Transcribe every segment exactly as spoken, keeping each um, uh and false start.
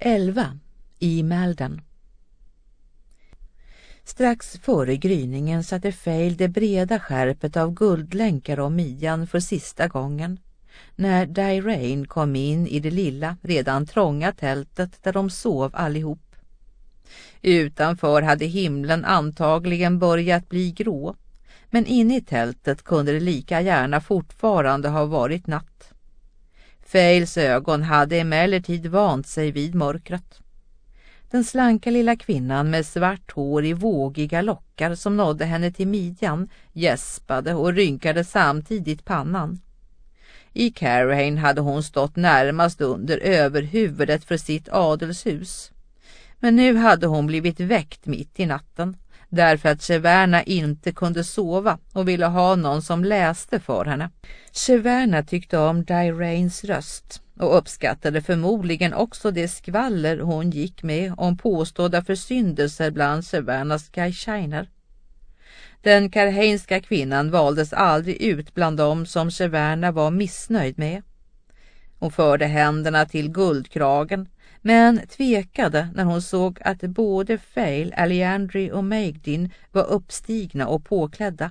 elva. I Malden. Strax före gryningen satte Fail det breda skärpet av guldlänkar om midjan för sista gången, när Dirain kom in i det lilla, redan trånga tältet där de sov allihop. Utanför hade himlen antagligen börjat bli grå, men inne i tältet kunde det lika gärna fortfarande ha varit natt. Fails ögon hade emellertid vant sig vid mörkret. Den slanka lilla kvinnan med svart hår i vågiga lockar som nådde henne till midjan gäspade och rynkade samtidigt pannan. I Carahane hade hon stått närmast under överhuvudet för sitt adelshus. Men nu hade hon blivit väckt mitt i natten, därför att Cheverna inte kunde sova och ville ha någon som läste för henne. Cheverna tyckte om Dirains röst och uppskattade förmodligen också det skvaller hon gick med om påstådda försyndelser bland Chevernas gaichainer. Den karhainska kvinnan valdes aldrig ut bland dem som Cheverna var missnöjd med. Hon förde händerna till guldkragen, men tvekade när hon såg att både Fail, Aliandry och Maegdin var uppstigna och påklädda.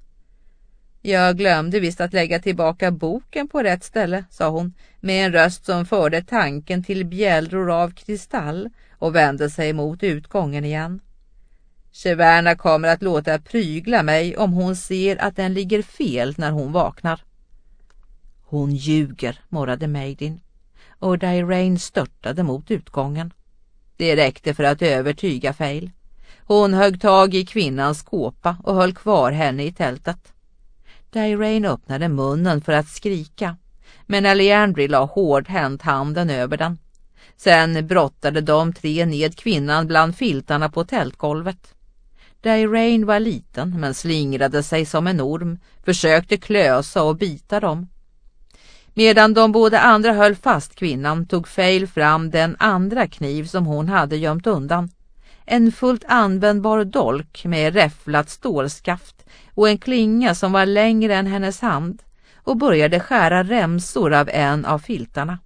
Jag glömde visst att lägga tillbaka boken på rätt ställe, sa hon, med en röst som förde tanken till bjällror av kristall och vände sig mot utgången igen. Cheverna kommer att låta prygla mig om hon ser att den ligger fel när hon vaknar. Hon ljuger, morrade Maegdin, och Dirain störtade mot utgången. Det räckte för att övertyga Fail. Hon högg tag i kvinnans kåpa och höll kvar henne i tältet. Dirain öppnade munnen för att skrika, men Aliandry la hårdhänt handen över den. Sen brottade de tre ned kvinnan bland filtarna på tältgolvet. Dirain var liten men slingrade sig som en orm, försökte klösa och bita dem. Medan de båda andra höll fast kvinnan tog Fail fram den andra kniv som hon hade gömt undan. En fullt användbar dolk med räfflat stålskaft och en klinga som var längre än hennes hand, och började skära remsor av en av filtarna.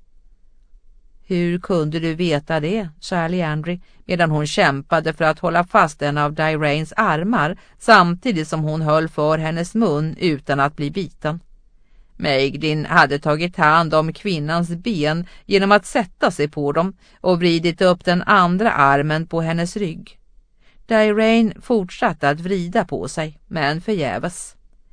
Hur kunde du veta det, sa Aliandry, medan hon kämpade för att hålla fast en av Dirains armar samtidigt som hon höll för hennes mun utan att bli biten. Maegdin hade tagit hand om kvinnans ben genom att sätta sig på dem och vridit upp den andra armen på hennes rygg. Dirain fortsatte att vrida på sig, men förgäves.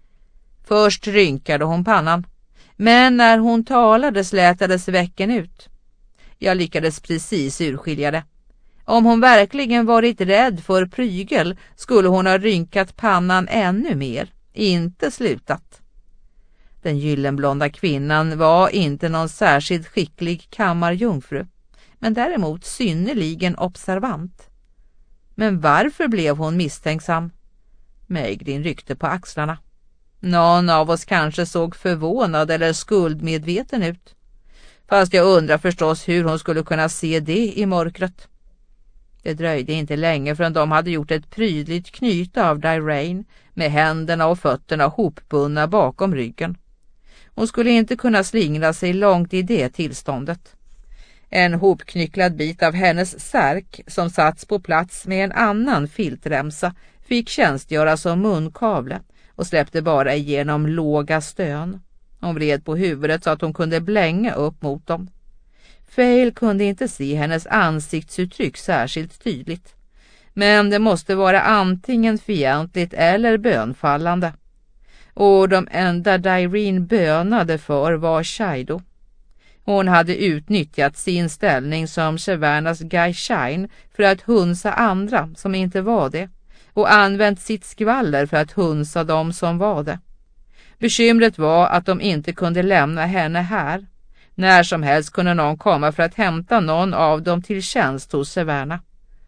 Först rynkade hon pannan, men när hon talade slätades väcken ut. Jag lyckades precis urskilja det. Om hon verkligen varit rädd för prygel skulle hon ha rynkat pannan ännu mer, inte slutat. Den gyllenblonda kvinnan var inte någon särskilt skicklig kammarjungfru, men däremot synnerligen observant. Men varför blev hon misstänksam? Maegdin ryckte på axlarna. Någon av oss kanske såg förvånad eller skuldmedveten ut. Fast jag undrar förstås hur hon skulle kunna se det i mörkret. Det dröjde inte länge förrän de hade gjort ett prydligt knyta av Dirain med händerna och fötterna hopbundna bakom ryggen. Hon skulle inte kunna slingra sig långt i det tillståndet. En hopknycklad bit av hennes särk som satts på plats med en annan filtremsa fick tjänstgöra som munkavle och släppte bara igenom låga stön. Hon vred på huvudet så att hon kunde blänga upp mot dem. Fail kunde inte se hennes ansiktsuttryck särskilt tydligt, men det måste vara antingen fientligt eller bönfallande. Och de enda Dirain bönade för var Shaido. Hon hade utnyttjat sin ställning som Chevernas gaichain för att hunsa andra som inte var det, och använt sitt skvaller för att hunsa dem som var det. Bekymret var att de inte kunde lämna henne här. När som helst kunde någon komma för att hämta någon av dem till tjänst hos Cheverna.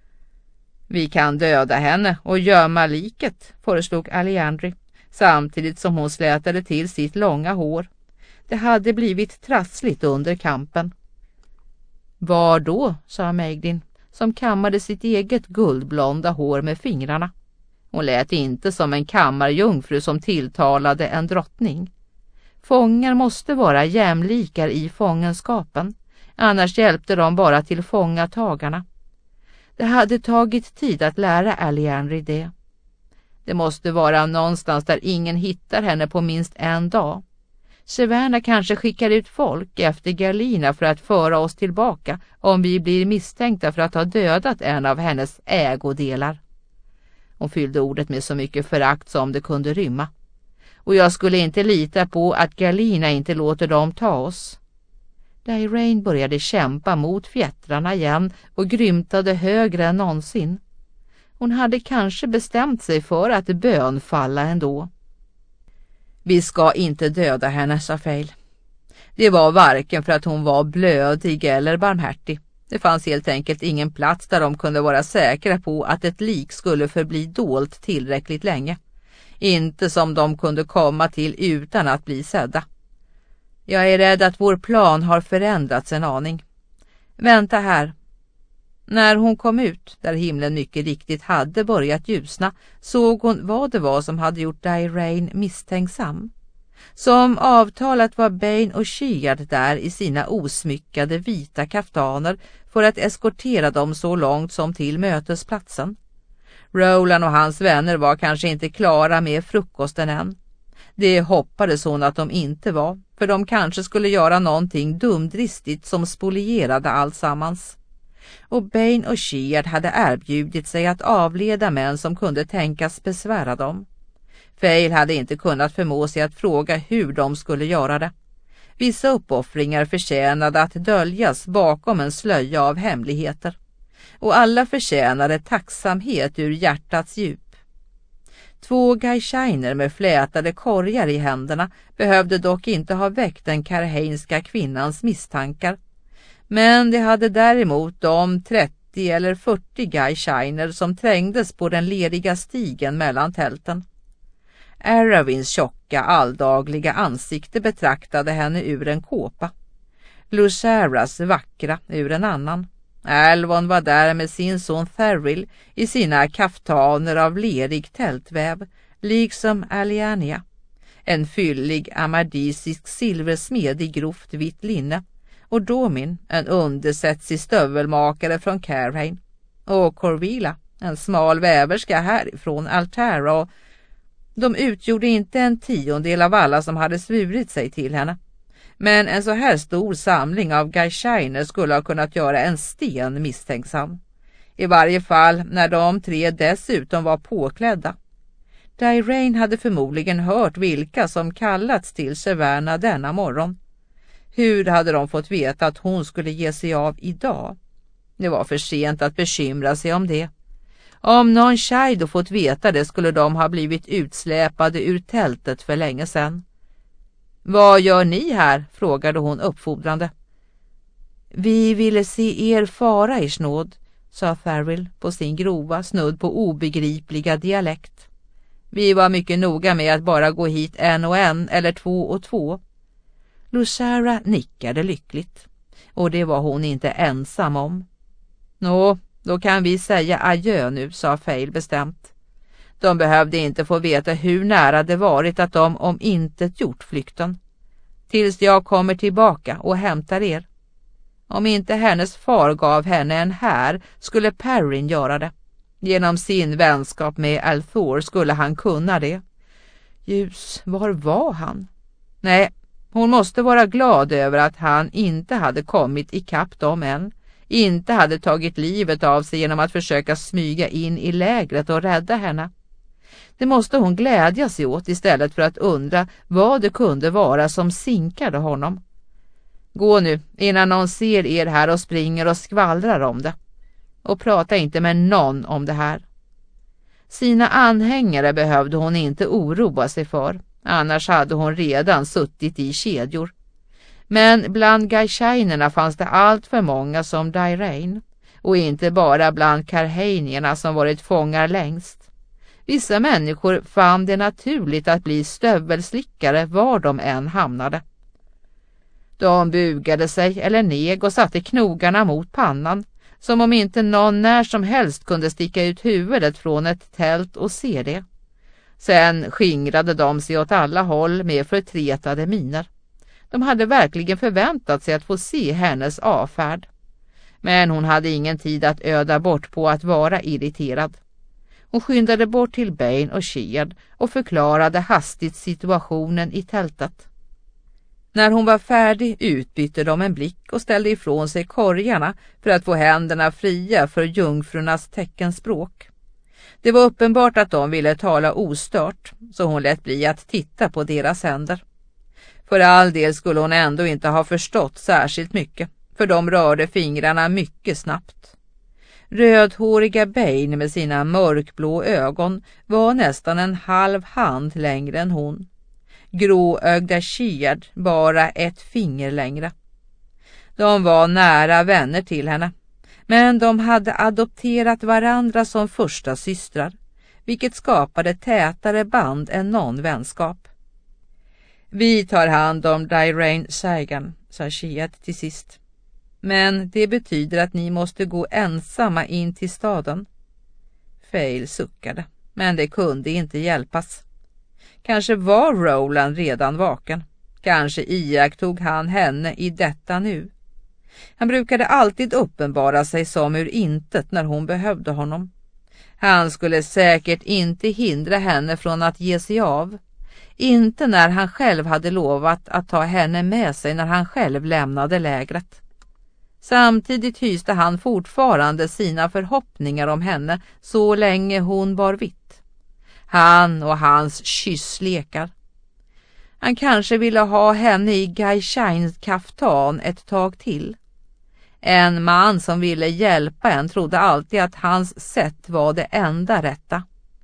Vi kan döda henne och gömma liket, föreslog Aliandry, samtidigt som hon slätade till sitt långa hår. Det hade blivit trassligt under kampen. Var då, sa Maegdin, som kammade sitt eget guldblonda hår med fingrarna. Hon lät inte som en kammarjungfru som tilltalade en drottning. Fångar måste vara jämlikar i fångenskapen, Annars hjälpte de bara till fångatagarna. Det hade tagit tid att lära Alianri det. Det måste vara någonstans där ingen hittar henne på minst en dag. Severna kanske skickar ut folk efter Galina för att föra oss tillbaka om vi blir misstänkta för att ha dödat en av hennes ägodelar. Hon fyllde ordet med så mycket förakt som det kunde rymma. Och jag skulle inte lita på att Galina inte låter dem ta oss. Dirain började kämpa mot fjättrarna igen och grymtade högre än någonsin. Hon hade kanske bestämt sig för att bönfalla ändå. Vi ska inte döda henne, sa Fail. Det var varken för att hon var blödig eller barmhärtig. Det fanns helt enkelt ingen plats där de kunde vara säkra på att ett lik skulle förbli dolt tillräckligt länge. Inte som de kunde komma till utan att bli sedda. Jag är rädd att vår plan har förändrats en aning. Vänta här. När hon kom ut, där himlen mycket riktigt hade börjat ljusna, såg hon vad det var som hade gjort Dirain misstänksam. Som avtalat var Bane och Sheard där i sina osmyckade vita kaftaner för att eskortera dem så långt som till mötesplatsen. Roland och hans vänner var kanske inte klara med frukosten än. Det hoppades hon att de inte var, för de kanske skulle göra någonting dumdristigt som spolierade allsammans. Och Bane och Sheard hade erbjudit sig att avleda män som kunde tänkas besvära dem. Fail hade inte kunnat förmå sig att fråga hur de skulle göra det. Vissa uppoffringar förtjänade att döljas bakom en slöja av hemligheter. Och alla förtjänade tacksamhet ur hjärtats djup. Två Gai'Shiner med flätade korgar i händerna behövde dock inte ha väckt den karheinska kvinnans misstankar. Men det hade däremot de trettio eller fyrtio Gai'Shiner som trängdes på den leriga stigen mellan tälten. Aravins tjocka, alldagliga ansikte betraktade henne ur en kåpa. Luceras vackra ur en annan. Alvon var där med sin son Tharill i sina kaftaner av lerig tältväv, liksom Aliania. En fyllig amadisisk silversmed i grovt vitt linne. Och Domin, en undersetsig stövelmakare från Carhain. Och Corvilla, en smal väverska härifrån Altara. Och de utgjorde inte en tiondel av alla som hade svurit sig till henne. Men en så här stor samling av Gai'Shiner skulle ha kunnat göra en sten misstänksam. I varje fall när de tre dessutom var påklädda. Dirain hade förmodligen hört vilka som kallats till Severna denna morgon. Hur hade de fått veta att hon skulle ge sig av idag? Det var för sent att bekymra sig om det. Om någon Shaido fått veta det skulle de ha blivit utsläpade ur tältet för länge sedan. Vad gör ni här? Frågade hon uppfordrande. Vi ville se er fara i snåd, sa Tharill på sin grova, snudd på obegripliga dialekt. Vi var mycket noga med att bara gå hit en och en eller två och två. Lucera nickade lyckligt, och det var hon inte ensam om. Nå, då kan vi säga adjö nu, sa Fail bestämt. De behövde inte få veta hur nära det varit att de om intet gjort flykten. Tills jag kommer tillbaka och hämtar er. Om inte hennes far gav henne en här skulle Perrin göra det. Genom sin vänskap med Althor skulle han kunna det. Ljus, var var han? Nej, hon måste vara glad över att han inte hade kommit ikapp dem än. Inte hade tagit livet av sig genom att försöka smyga in i lägret och rädda henne. Det måste hon glädja sig åt istället för att undra vad det kunde vara som sinkade honom. Gå nu innan någon ser er här och springer och skvallrar om det. Och prata inte med någon om det här. Sina anhängare behövde hon inte oroa sig för. Annars hade hon redan suttit i kedjor. Men bland Gai'Shinerna fanns det allt för många som Dirain. Och inte bara bland Karhainierna som varit fångar längst. Vissa människor fann det naturligt att bli stövelslickare var de än hamnade. De bugade sig eller neg och satte knogarna mot pannan, som om inte någon när som helst kunde sticka ut huvudet från ett tält och se det. Sen skingrade de sig åt alla håll med förtretade miner. De hade verkligen förväntat sig att få se hennes avfärd. Men hon hade ingen tid att öda bort på att vara irriterad. Hon skyndade bort till Bane och Sheard och förklarade hastigt situationen i tältet. När hon var färdig utbytte de en blick och ställde ifrån sig korgarna för att få händerna fria för jungfrurnas teckenspråk. Det var uppenbart att de ville tala ostört, så hon lät bli att titta på deras händer. För all del skulle hon ändå inte ha förstått särskilt mycket, för de rörde fingrarna mycket snabbt. Rödhåriga Bane med sina mörkblå ögon var nästan en halv hand längre än hon. Gråögda Sheard bara ett finger längre. De var nära vänner till henne, men de hade adopterat varandra som första systrar, vilket skapade tätare band än någon vänskap. Vi tar hand om Dirain Saigan, sa Sheard till sist. Men det betyder att ni måste gå ensamma in till staden. Fail suckade, men det kunde inte hjälpas. Kanske var Roland redan vaken. Kanske iakttog han henne i detta nu. Han brukade alltid uppenbara sig som ur intet när hon behövde honom. Han skulle säkert inte hindra henne från att ge sig av. Inte när han själv hade lovat att ta henne med sig när han själv lämnade lägret. Samtidigt hyste han fortfarande sina förhoppningar om henne så länge hon bar vitt. Han och hans kysslekar. Han kanske ville ha henne i Gai'Shines kaftan ett tag till. En man som ville hjälpa en trodde alltid att hans sätt var det enda rätta.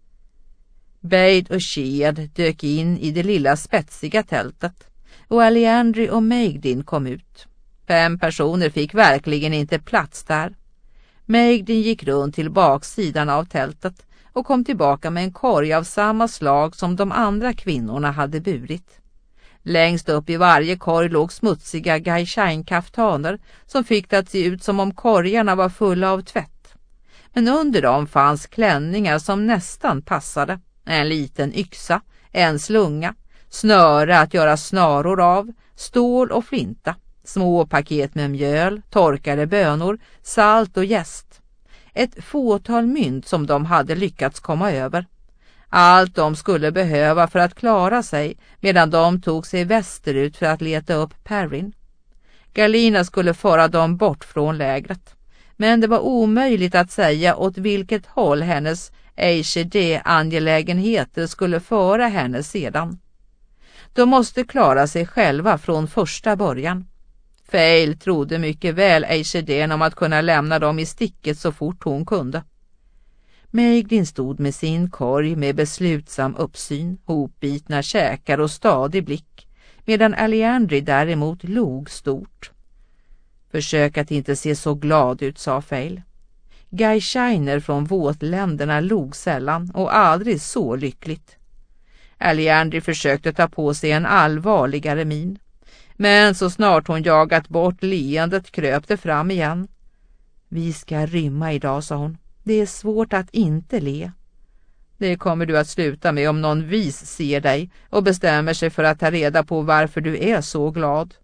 Bade och Sheard dök in i det lilla spetsiga tältet och Aliandry och Maegdin kom ut. Fem personer fick verkligen inte plats där. Maegdin gick runt till baksidan av tältet och kom tillbaka med en korg av samma slag som de andra kvinnorna hade burit. Längst upp i varje korg låg smutsiga Gai'Shine-kaftaner som fick det att se ut som om korgarna var fulla av tvätt. Men under dem fanns klänningar som nästan passade. En liten yxa, en slunga, snöre att göra snaror av, stål och flinta, små paket med mjöl, torkade bönor, salt och jäst. Ett fåtal mynt som de hade lyckats komma över. Allt de skulle behöva för att klara sig medan de tog sig västerut för att leta upp Perrin. Galina skulle föra dem bort från lägret. Men det var omöjligt att säga åt vilket håll hennes H D-angelägenheter skulle föra henne sedan. De måste klara sig själva från första början. Fail trodde mycket väl H D om att kunna lämna dem i sticket så fort hon kunde. Maegdin stod med sin korg med beslutsam uppsyn, hopbitna käkar och stadig blick, medan Aliandry däremot log stort. Försök att inte se så glad ut, sa Fail. Gai'Shiner från våtländerna log sällan och aldrig så lyckligt. Aliandry försökte ta på sig en allvarligare min, men så snart hon jagat bort leendet kröp det fram igen. Vi ska rymma idag, sa hon. Det är svårt att inte le. Det kommer du att sluta med om någon vis ser dig och bestämmer sig för att ta reda på varför du är så glad.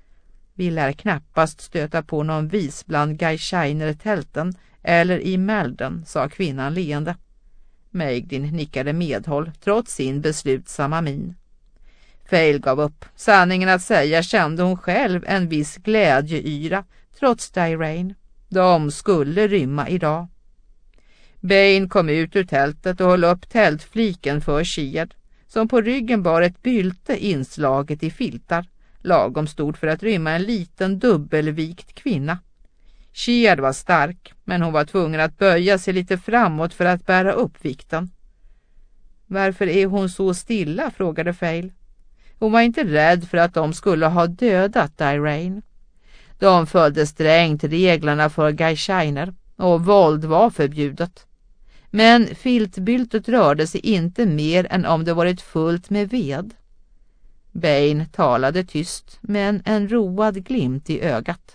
Vi lär knappast stöta på någon vis bland Gai'Shiner-tälten eller i Malden, sa kvinnan leende. Maegdin nickade medhåll trots sin beslutsamma min. Fail gav upp. Sanningen att säga kände hon själv en viss glädjeyra trots Dirain. De skulle rymma idag. Bane kom ut ur tältet och höll upp tältfliken för Sheard, som på ryggen bar ett bylte inslaget i filtar, lagom stort för att rymma en liten dubbelvikt kvinna. Sheard var stark, men hon var tvungen att böja sig lite framåt för att bära upp vikten. Varför är hon så stilla, frågade Fail. Hon var inte rädd för att de skulle ha dödat Dirain. De följde strängt reglerna för Gai'Shiner och våld var förbjudet. Men filtbyltet rörde sig inte mer än om det varit fullt med ved. Bane talade tyst, men en road glimt i ögat.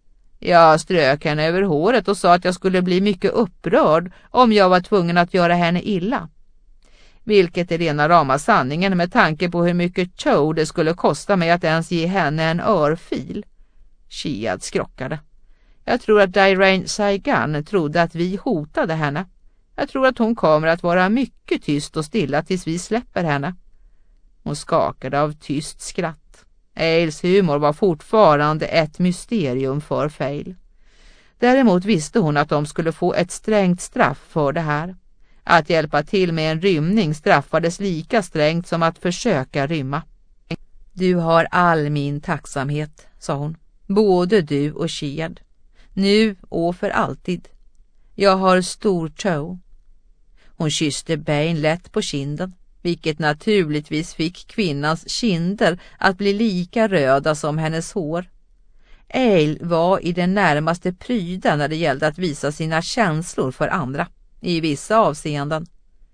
Jag strök henne över håret och sa att jag skulle bli mycket upprörd om jag var tvungen att göra henne illa. vilket är rena rama sanningen med tanke på hur mycket show det skulle kosta mig att ens ge henne en örfil. Chiad skrockade. Jag tror att Dirain Saigan trodde att vi hotade henne. Jag tror att hon kommer att vara mycket tyst och stilla tills vi släpper henne. Hon skakade av tyst skratt. Ailes humor var fortfarande ett mysterium för Fail. Däremot visste hon att de skulle få ett strängt straff för det här. Att hjälpa till med en rymning straffades lika strängt som att försöka rymma. Du har all min tacksamhet, sa hon. Både du och Chiad. Nu och för alltid. Jag har stor tro. Hon kysste Bane lätt på kinden, vilket naturligtvis fick kvinnans kinder att bli lika röda som hennes hår. Aile var i det närmaste pryda när det gällde att visa sina känslor för andra, i vissa avseenden.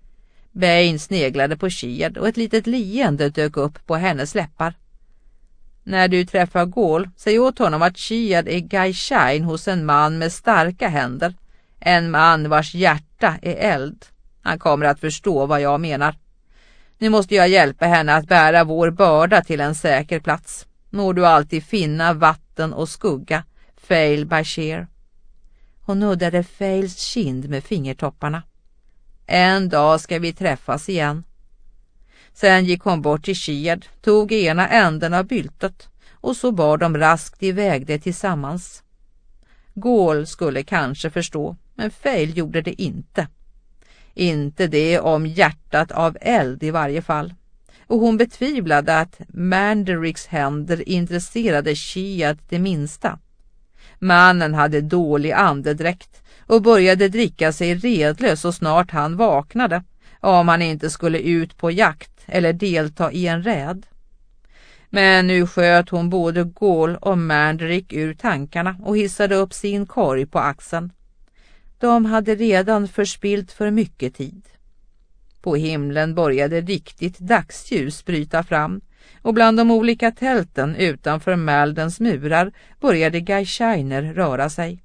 Bane sneglade på Chiad och ett litet leende dök upp på hennes läppar. När du träffar Gaul, säg åt honom att Chiad är Gaishain hos en man med starka händer. En man vars hjärta är eld. Han kommer att förstå vad jag menar. Nu måste jag hjälpa henne att bära vår börda till en säker plats. Må du alltid finna vatten och skugga, Fail Bashir. Hon nuddade Fails kind med fingertopparna. En dag ska vi träffas igen. Sen gick hon bort till Chiad, tog ena änden av byltet och så bar de raskt iväg det tillsammans. Gaul skulle kanske förstå, men Fail gjorde det inte. Inte det om hjärtat av eld i varje fall. Och hon betvivlade att Mandaricks händer intresserade Chiad det minsta. Mannen hade dålig andedräkt och började dricka sig redlös så snart han vaknade, om han inte skulle ut på jakt eller delta i en räd. Men nu sköt hon både Gaul och Mandarick ur tankarna och hissade upp sin korg på axeln. De hade redan förspilt för mycket tid. På himlen började riktigt dagsljus bryta fram och bland de olika tälten utanför Maldens murar började Gaishainer röra sig.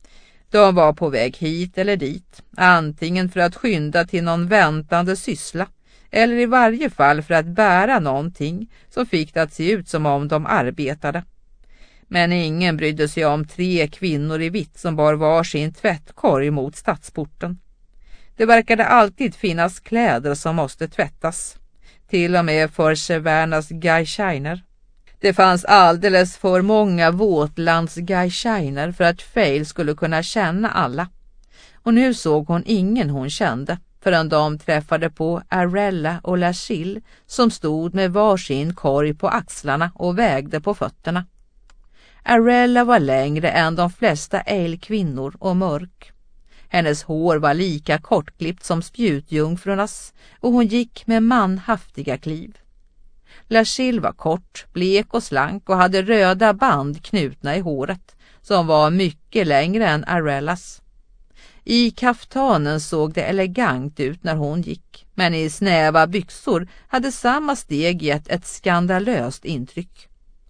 De var på väg hit eller dit, antingen för att skynda till någon väntande syssla eller i varje fall för att bära någonting som fick det att se ut som om de arbetade. Men ingen brydde sig om tre kvinnor i vitt som bar varsin tvättkorg mot stadsporten. Det verkade alltid finnas kläder som måste tvättas, till och med för Severnas Gaishainer. Det fanns alldeles för många våtlands Gaishainer för att Fail skulle kunna känna alla. Och nu såg hon ingen hon kände förrän de träffade på Arella och Lashil som stod med varsin korg på axlarna och vägde på fötterna. Arella var längre än de flesta Aile-kvinnor och mörk. Hennes hår var lika kortklippt som spjutjungfrurnas och hon gick med manhaftiga kliv. Lashil var kort, blek och slank och hade röda band knutna i håret som var mycket längre än Arellas. I kaftanen såg det elegant ut när hon gick, men i snäva byxor hade samma steg gett ett skandalöst intryck.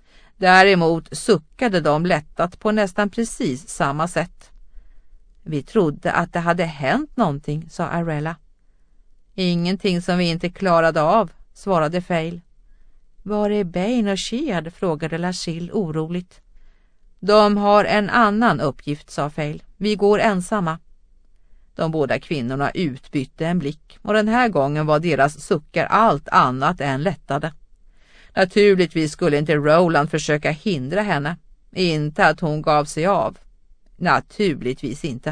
Däremot suckade de lättat på nästan precis samma sätt. Vi trodde att det hade hänt någonting, sa Arella. Ingenting som vi inte klarade av, svarade Fail. Var är Bane och Chiad? Frågade Lashil oroligt. De har en annan uppgift, sa Fail. Vi går ensamma. De båda kvinnorna utbytte en blick och den här gången var deras suckar allt annat än lättade. Naturligtvis skulle inte Roland försöka hindra henne. Inte att hon gav sig av. Naturligtvis inte.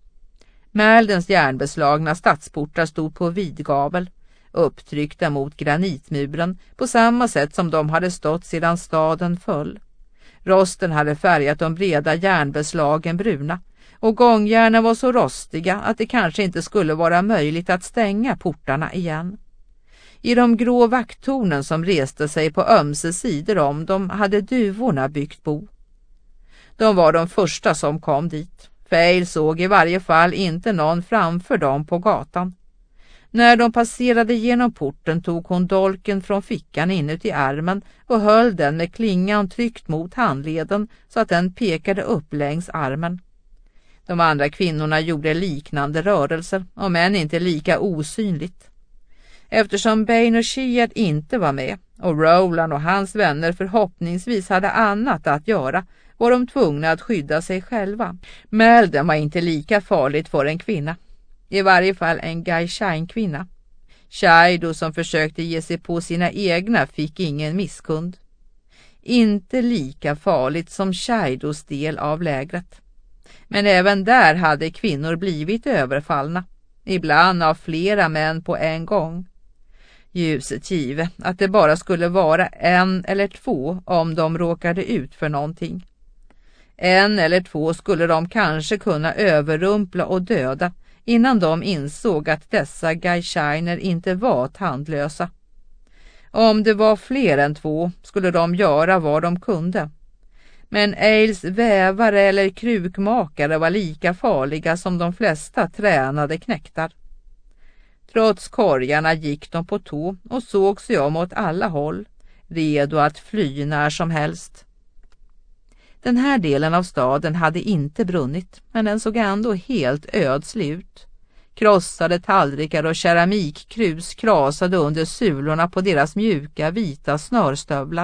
Maldens järnbeslagna stadsportar stod på vidgavel, upptryckta mot granitmuren på samma sätt som de hade stått sedan staden föll. Rosten hade färgat de breda järnbeslagen bruna och gångjärnen var så rostiga att det kanske inte skulle vara möjligt att stänga portarna igen. I de grå vakttornen som reste sig på ömse sidor om dem hade duvorna byggt bo. De var de första som kom dit. Fail såg i varje fall inte någon framför dem på gatan. När de passerade genom porten tog hon dolken från fickan inuti armen och höll den med klingan tryckt mot handleden så att den pekade upp längs armen. De andra kvinnorna gjorde liknande rörelser, om än inte lika osynligt. Eftersom Bain och Sheard inte var med och Rowland och hans vänner förhoppningsvis hade annat att göra var de tvungna att skydda sig själva. Mälden var inte lika farligt för en kvinna. I varje fall en Gai'Shain-kvinna. Shaido som försökte ge sig på sina egna fick ingen misskund. Inte lika farligt som Shaidos del av lägret. Men även där hade kvinnor blivit överfallna. Ibland av flera män på en gång. Ljuset give att det bara skulle vara en eller två om de råkade ut för någonting. En eller två skulle de kanske kunna överrumpla och döda innan de insåg att dessa Gai'Shainer inte var tandlösa. Om det var fler än två skulle de göra vad de kunde. Men Ailes vävare eller krukmakare var lika farliga som de flesta tränade knäktar. Trots korgarna gick de på tå och såg sig om åt alla håll, redo att fly när som helst. Den här delen av staden hade inte brunnit, men den såg ändå helt ödslig ut. Krossade tallrikar och keramikkrus krasade under sulorna på deras mjuka vita snörstövlar.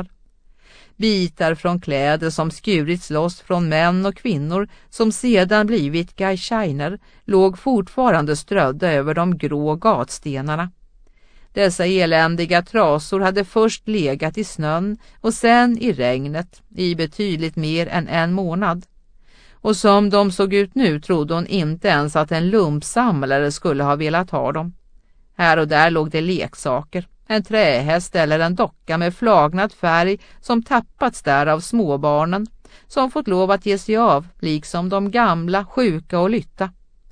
Bitar från kläder som skurits loss från män och kvinnor som sedan blivit Gai'Shainer låg fortfarande strödda över de grå gatstenarna. Dessa eländiga trasor hade först legat i snön och sen i regnet i betydligt mer än en månad. Och som de såg ut nu trodde hon inte ens att en lumpsamlare skulle ha velat ha dem. Här och där låg det leksaker, en trähäst eller en docka med flagnad färg som tappats där av småbarnen, som fått lov att ge sig av, liksom de gamla, sjuka och lytta.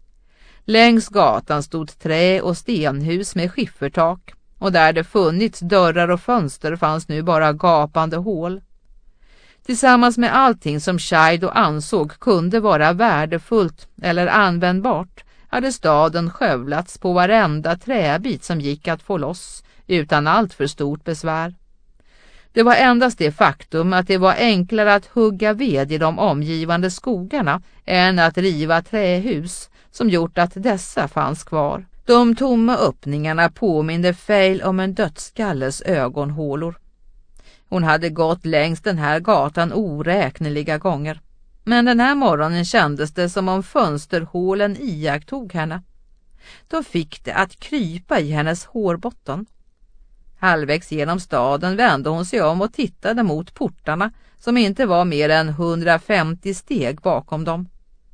Längs gatan stod trä- och stenhus med skiffertak, och där det funnits dörrar och fönster fanns nu bara gapande hål. Tillsammans med allting som Shaido ansåg kunde vara värdefullt eller användbart hade staden skövlats på varenda träbit som gick att få loss utan allt för stort besvär. Det var endast det faktum att det var enklare att hugga ved i de omgivande skogarna än att riva trähus som gjort att dessa fanns kvar. De tomma öppningarna påminde Fail om en dödsskalles ögonhålor. Hon hade gått längs den här gatan oräkneliga gånger. Men den här morgonen kändes det som om fönsterhålen iakttog henne. De fick det att krypa i hennes hårbotten. Halvvägs genom staden vände hon sig om och tittade mot portarna som inte var mer än hundrafemtio steg bakom dem.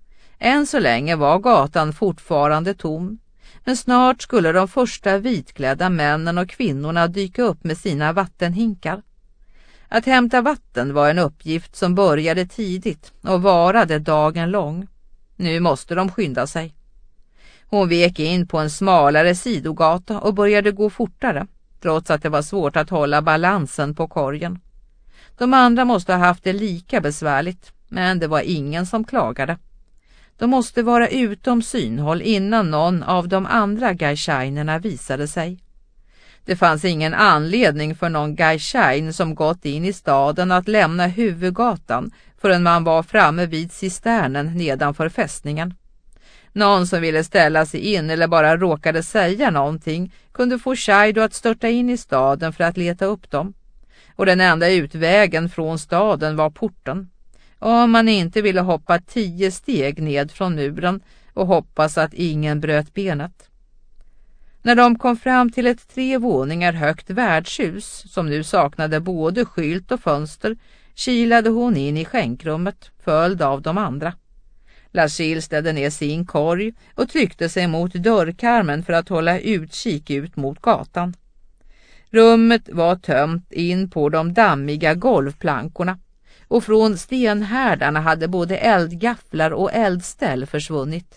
Än så länge var gatan fortfarande tom, men snart skulle de första vitklädda männen och kvinnorna dyka upp med sina vattenhinkar. Att hämta vatten var en uppgift som började tidigt och varade dagen lång. Nu måste de skynda sig. Hon vek in på en smalare sidogata och började gå fortare, trots att det var svårt att hålla balansen på korgen. De andra måste ha haft det lika besvärligt, men det var ingen som klagade. De måste vara utom synhåll innan någon av de andra Gai'Shainerna visade sig. Det fanns ingen anledning för någon Gai'Shain som gått in i staden att lämna huvudgatan förrän man var framme vid cisternen nedanför fästningen. Någon som ville ställa sig in eller bara råkade säga någonting kunde få Shaido att störta in i staden för att leta upp dem. Och den enda utvägen från staden var porten. Om man inte ville hoppa tio steg ned från muren och hoppas att ingen bröt benet. När de kom fram till ett tre våningar högt värdshus som nu saknade både skylt och fönster kilade hon in i skänkrummet, följd av de andra. Lachille ställde ner sin korg och tryckte sig mot dörrkarmen för att hålla utkik ut mot gatan. Rummet var tömt in på de dammiga golvplankorna och från stenhärdarna hade både eldgafflar och eldställ försvunnit.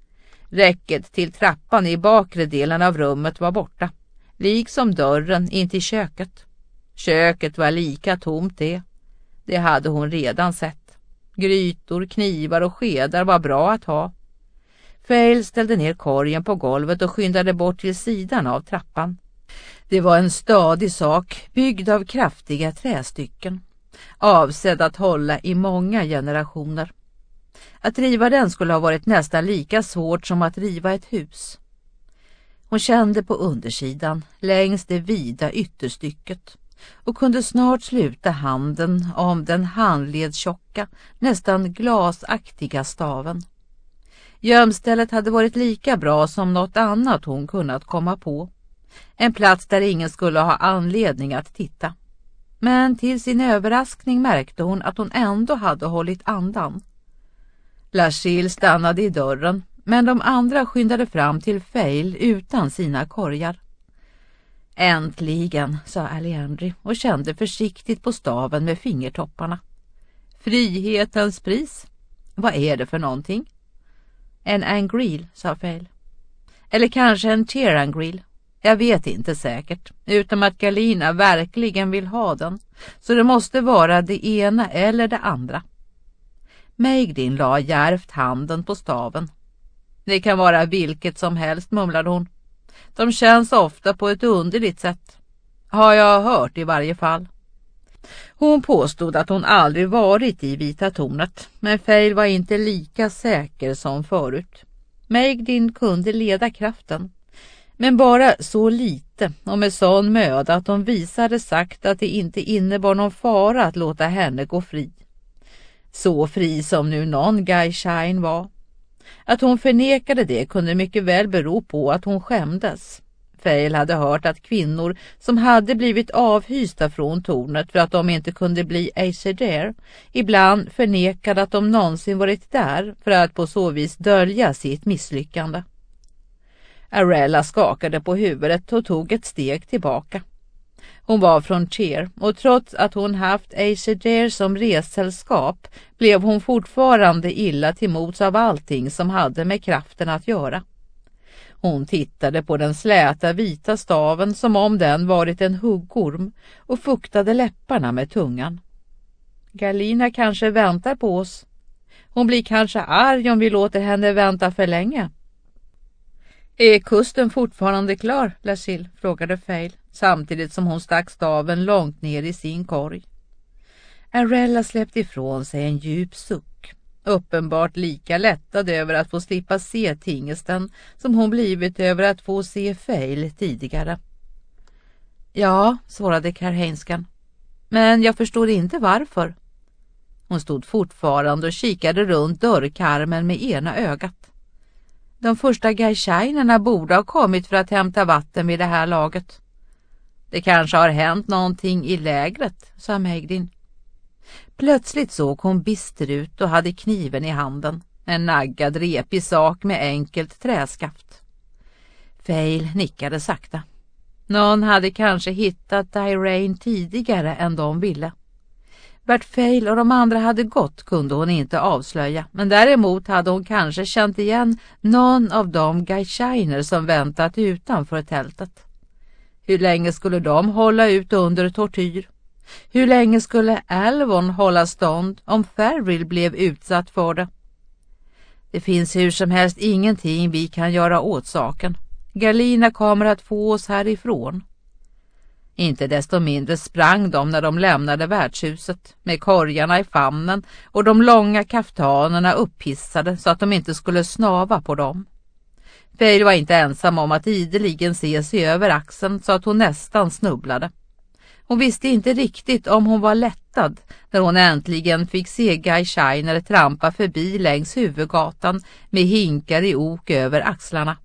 Räcket till trappan i bakre delen av rummet var borta, liksom dörren in till köket. Köket var lika tomt det. Det hade hon redan sett. Grytor, knivar och skedar var bra att ha. Fail ställde ner korgen på golvet och skyndade bort till sidan av trappan. Det var en stadig sak, byggd av kraftiga trästycken, avsedd att hålla i många generationer. Att riva den skulle ha varit nästan lika svårt som att riva ett hus. Hon kände på undersidan längs det vida ytterstycket och kunde snart sluta handen om den handledstjocka, nästan glasaktiga staven. Gömstället hade varit lika bra som något annat hon kunnat komma på. En plats där ingen skulle ha anledning att titta. Men till sin överraskning märkte hon att hon ändå hade hållit andan. Lachille stannade i dörren, men de andra skyndade fram till Fail utan sina korgar. Äntligen, sa Aliandry och kände försiktigt på staven med fingertopparna. Frihetens pris? Vad är det för någonting? En angril, sa Fail. Eller kanske en terangril. Jag vet inte säkert, utom att Galina verkligen vill ha den, så det måste vara det ena eller det andra. Meigdin la djärvt handen på staven. Det kan vara vilket som helst, mumlade hon. De känns ofta på ett underligt sätt. Har jag hört i varje fall. Hon påstod att hon aldrig varit i Vita tornet, men Fail var inte lika säker som förut. Meigdin kunde leda kraften, men bara så lite och med sån möda att de visade sagt att det inte innebar någon fara att låta henne gå fri. Så fri som nu någon gai'shain var. Att hon förnekade det kunde mycket väl bero på att hon skämdes. Fail hade hört att kvinnor som hade blivit avhysta från tornet för att de inte kunde bli Aesir ibland förnekade att de någonsin varit där för att på så vis dölja sitt misslyckande. Arella skakade på huvudet och tog ett steg tillbaka. Hon var från Tyr och trots att hon haft Aesir som ressällskap blev hon fortfarande illa till mots av allting som hade med kraften att göra. Hon tittade på den släta vita staven som om den varit en huggorm och fuktade läpparna med tungan. Galina kanske väntar på oss. Hon blir kanske arg om vi låter henne vänta för länge. Är kusten fortfarande klar, Lachille? Frågade Fail, samtidigt som hon stack staven långt ner i sin korg. Arella släppte ifrån sig en djup suck, uppenbart lika lättad över att få slippa se tingesten som hon blivit över att få se Fail tidigare. Ja, svarade karheinskan, men jag förstår inte varför. Hon stod fortfarande och kikade runt dörrkarmen med ena ögat. De första gai'shainerna borde ha kommit för att hämta vatten vid det här laget. Det kanske har hänt någonting i lägret, sa Meigdin. Plötsligt såg hon bister ut och hade kniven i handen. En naggad repig sak med enkelt träskaft. Fail nickade sakta. Någon hade kanske hittat Dirain tidigare än de ville. Vart Fail och de andra hade gått kunde hon inte avslöja, men däremot hade hon kanske känt igen någon av de gai'shainer som väntat utanför tältet. Hur länge skulle de hålla ut under tortyr? Hur länge skulle Alvon hålla stånd om Ferril blev utsatt för det? Det finns hur som helst ingenting vi kan göra åt saken. Galina kommer att få oss härifrån. Inte desto mindre sprang de när de lämnade värdshuset med korgarna i famnen och de långa kaftanerna upphissade så att de inte skulle snava på dem. Fail var inte ensam om att ideligen se sig över axeln så att hon nästan snubblade. Hon visste inte riktigt om hon var lättad när hon äntligen fick se gai'shainer trampa förbi längs huvudgatan med hinkar i ok över axlarna.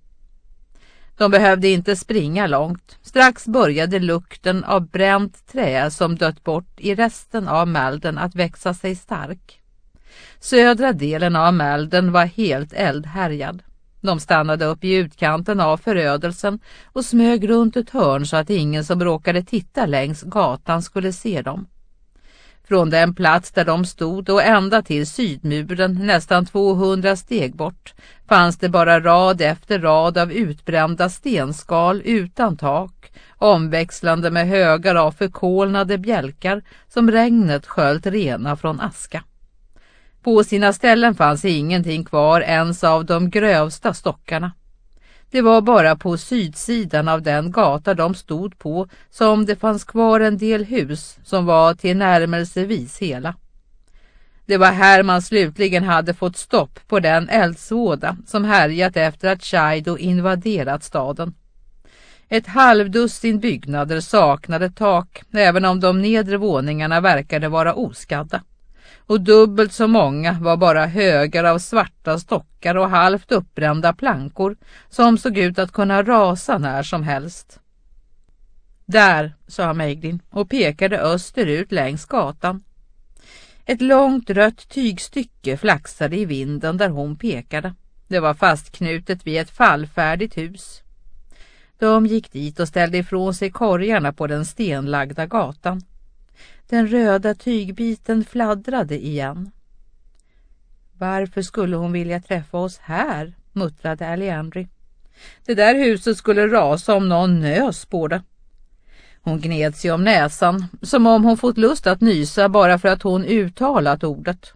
De behövde inte springa långt. Strax började lukten av bränt trä som dött bort i resten av Malden att växa sig stark. Södra delen av Malden var helt eldhärjad. De stannade upp i utkanten av förödelsen och smög runt ett hörn så att ingen som råkade titta längs gatan skulle se dem. Från den plats där de stod och ända till sydmuren nästan tvåhundra steg bort fanns det bara rad efter rad av utbrända stenskal utan tak, omväxlande med högar av förkolnade bjälkar som regnet sköljt rena från aska. På sina ställen fanns ingenting kvar ens av de grövsta stockarna. Det var bara på sydsidan av den gata de stod på som det fanns kvar en del hus som var till närmelsevis hela. Det var här man slutligen hade fått stopp på den eldsvåda som härjat efter att Shaido invaderat staden. Ett halvdussin byggnader saknade tak, även om de nedre våningarna verkade vara oskadda. Och dubbelt så många var bara högar av svarta stockar och halvt uppbrända plankor som såg ut att kunna rasa när som helst. Där, sa Meigdin och pekade österut längs gatan. Ett långt rött tygstycke flaxade i vinden där hon pekade. Det var fastknutet vid ett fallfärdigt hus. De gick dit och ställde ifrån sig korgarna på den stenlagda gatan. Den röda tygbiten fladdrade igen. Varför skulle hon vilja träffa oss här, muttrade Aliandry. Det där huset skulle rasa om någon nös på det. Hon gned sig om näsan, som om hon fått lust att nysa bara för att hon uttalat ordet.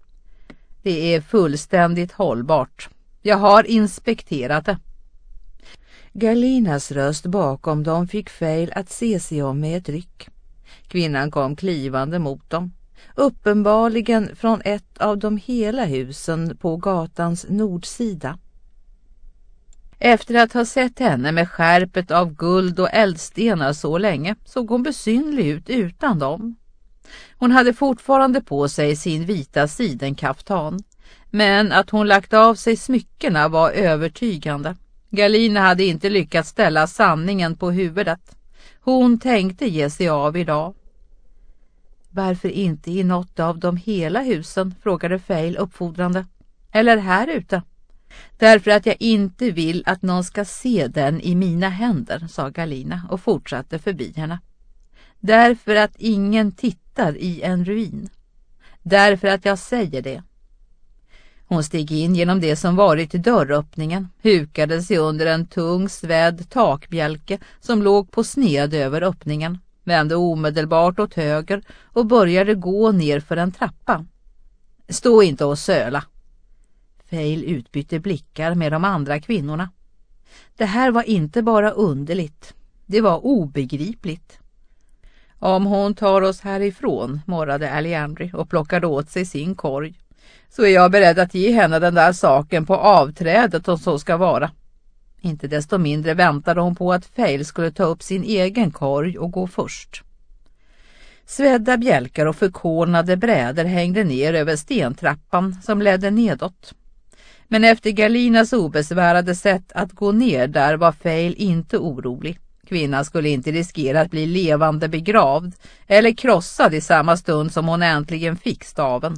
Det är fullständigt hållbart. Jag har inspekterat det. Galinas röst bakom dem fick Fail att se sig om med ett ryck. Kvinnan kom klivande mot dem, uppenbarligen från ett av de hela husen på gatans nordsida. Efter att ha sett henne med skärpet av guld och eldstenar så länge såg hon besynlig ut utan dem. Hon hade fortfarande på sig sin vita sidenkaftan, men att hon lagt av sig smyckena var övertygande. Galina hade inte lyckats ställa sanningen på huvudet. Hon tänkte ge sig av idag. Varför inte i något av de hela husen, frågade Fail uppfordrande. Eller här ute? Därför att jag inte vill att någon ska se den i mina händer, sa Galina och fortsatte förbi henne. Därför att ingen tittar i en ruin. Därför att jag säger det. Hon steg in genom det som varit dörröppningen, hukade sig under en tung svedd takbjälke som låg på sned över öppningen, vände omedelbart åt höger och började gå ner för en trappa. Stå inte och söla. Fail utbytte blickar med de andra kvinnorna. Det här var inte bara underligt, det var obegripligt. Om hon tar oss härifrån, morrade Aliandry och plockade åt sig sin korg, så är jag beredd att ge henne den där saken på avträdet om så ska vara. Inte desto mindre väntade hon på att Fail skulle ta upp sin egen korg och gå först. Svedda bjälkar och förkolnade bräder hängde ner över stentrappan som ledde nedåt. Men efter Galinas obesvärade sätt att gå ner där var Fail inte orolig. Kvinnan skulle inte riskera att bli levande begravd eller krossad i samma stund som hon äntligen fick staven.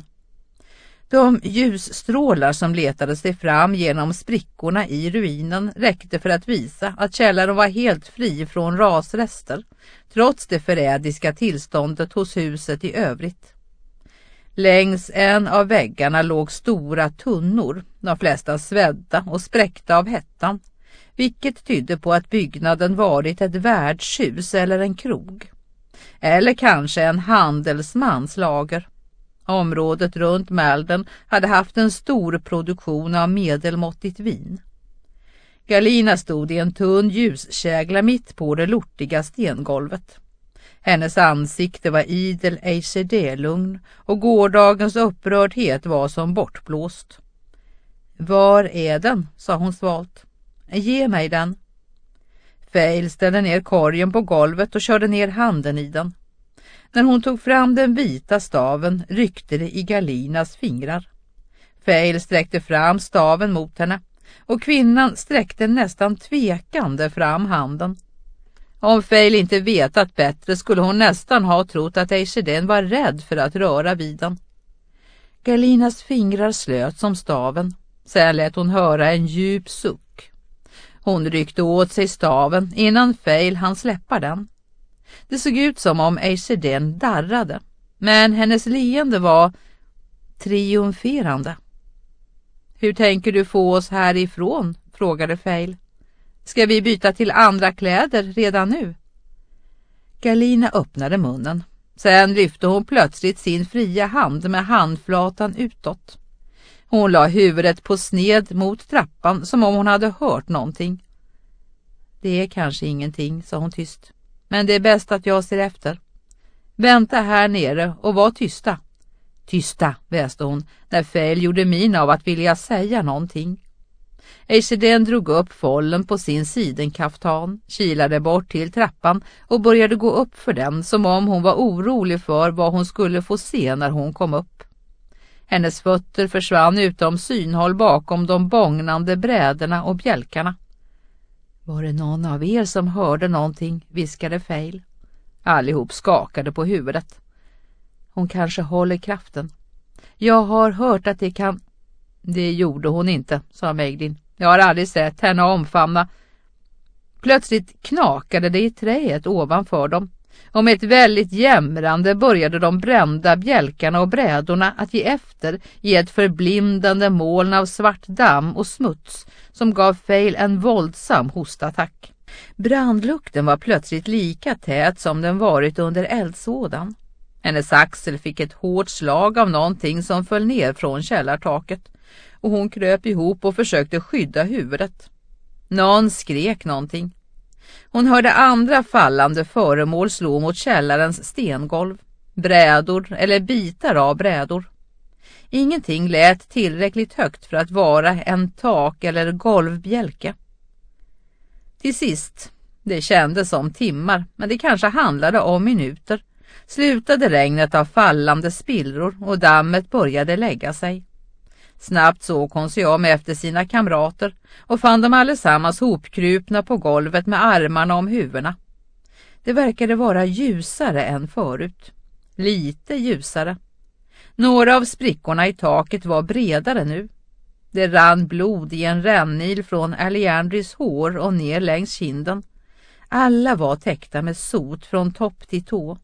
De ljusstrålar som letade sig fram genom sprickorna i ruinen räckte för att visa att källaren var helt fri från rasrester, trots det förrädiska tillståndet hos huset i övrigt. Längs en av väggarna låg stora tunnor, de flesta svedda och spräckta av hettan, vilket tydde på att byggnaden varit ett värdshus eller en krog. Eller kanske en handelsmans lager. Området runt Malden hade haft en stor produktion av medelmåttigt vin. Galina stod i en tunn ljuskägla mitt på det lortiga stengolvet. Hennes ansikte var idel ejsedé-lugn och gårdagens upprördhet var som bortblåst. Var är den, sa hon svalt. Ge mig den. Fail ställde ner korgen på golvet och körde ner handen i den. När hon tog fram den vita staven ryckte det i Galinas fingrar. Fail sträckte fram staven mot henne och kvinnan sträckte nästan tvekande fram handen. Om Fail inte vetat bättre skulle hon nästan ha trott att Ejsheden var rädd för att röra vid den. Galinas fingrar slöt som staven. Sen lät hon höra en djup suck. Hon ryckte åt sig staven innan Fail hann släppa den. Det såg ut som om Ejsheden darrade, men hennes leende var triumferande. Hur tänker du få oss härifrån? Frågade Fail. Ska vi byta till andra kläder redan nu? Galina öppnade munnen. Sen lyfte hon plötsligt sin fria hand med handflatan utåt. Hon la huvudet på sned mot trappan som om hon hade hört någonting. Det är kanske ingenting, sa hon tyst. Men det är bäst att jag ser efter. Vänta här nere och var tysta. Tysta, väste hon, när Fail gjorde min av att vilja säga någonting. Eisiden drog upp follen på sin sidenkaftan, kilade bort till trappan och började gå upp för den som om hon var orolig för vad hon skulle få se när hon kom upp. Hennes fötter försvann utom synhåll bakom de bångnande bräderna och bjälkarna. Var det någon av er som hörde någonting, viskade Fail. Allihop skakade på huvudet. Hon kanske håller kraften. Jag har hört att det kan... Det gjorde hon inte, sa Magdin. Jag har aldrig sett henne omfamna. Plötsligt knakade det i träet ovanför dem. Och med ett väldigt jämrande började de brända bjälkarna och brädorna att ge efter i ett förblindande moln av svart damm och smuts som gav Fail en våldsam hostattack. Brandlukten var plötsligt lika tät som den varit under eldsvådan. Hennes axel fick ett hårt slag av någonting som föll ner från källartaket och hon kröp ihop och försökte skydda huvudet. Någon skrek någonting. Hon hörde andra fallande föremål slå mot källarens stengolv, brädor eller bitar av brädor. Ingenting lät tillräckligt högt för att vara en tak- eller golvbjälke. Till sist, det kändes som timmar, men det kanske handlade om minuter, slutade regnet av fallande spillror och dammet började lägga sig. Snabbt såg hon sig om efter sina kamrater och fann dem allesammans hopkrupna på golvet med armarna om huvudena. Det verkade vara ljusare än förut. Lite ljusare. Några av sprickorna i taket var bredare nu. Det rann blod i en rännil från Alejandris hår och ner längs kinden. Alla var täckta med sot från topp till tå.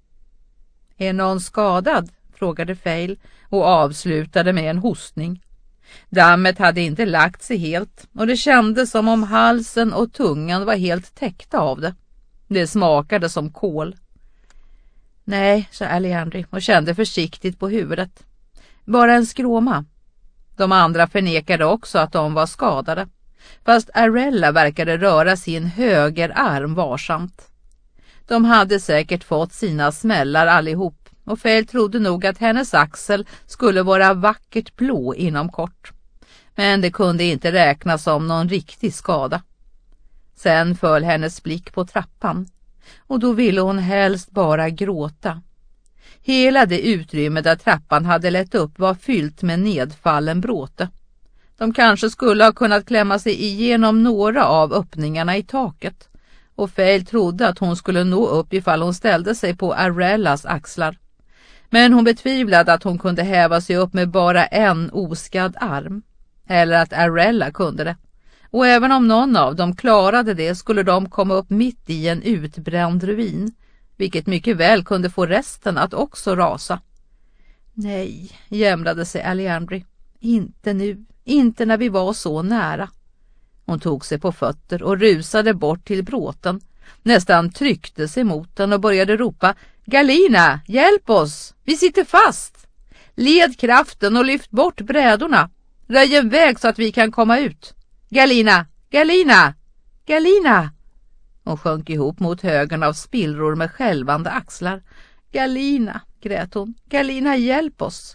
Är någon skadad? Frågade Fail och avslutade med en hostning. Dammet hade inte lagt sig helt och det kändes som om halsen och tungan var helt täckta av det. Det smakade som kol. Nej, sa Alejandri och kände försiktigt på huvudet. Bara en skråma. De andra förnekade också att de var skadade. Fast Arella verkade röra sin högerarm varsamt. De hade säkert fått sina smällar allihop och Fail trodde nog att hennes axel skulle vara vackert blå inom kort. Men det kunde inte räknas som någon riktig skada. Sen föll hennes blick på trappan och då ville hon helst bara gråta. Hela det utrymme där trappan hade lett upp var fyllt med nedfallen bråte. De kanske skulle ha kunnat klämma sig igenom några av öppningarna i taket och Fail trodde att hon skulle nå upp ifall hon ställde sig på Arellas axlar. Men hon betvivlade att hon kunde häva sig upp med bara en oskadd arm. Eller att Arella kunde det. Och även om någon av dem klarade det skulle de komma upp mitt i en utbränd ruin. Vilket mycket väl kunde få resten att också rasa. Nej, jämrade sig Alejandri. Inte nu. Inte när vi var så nära. Hon tog sig på fötter och rusade bort till bråten. Nästan tryckte sig mot den och började ropa: Galina, hjälp oss! Vi sitter fast! Led kraften och lyft bort brädorna. Röj en väg så att vi kan komma ut. Galina, Galina, Galina! Hon sjönk ihop mot högen av spillror med skälvande axlar. Galina, grät hon. Galina, hjälp oss!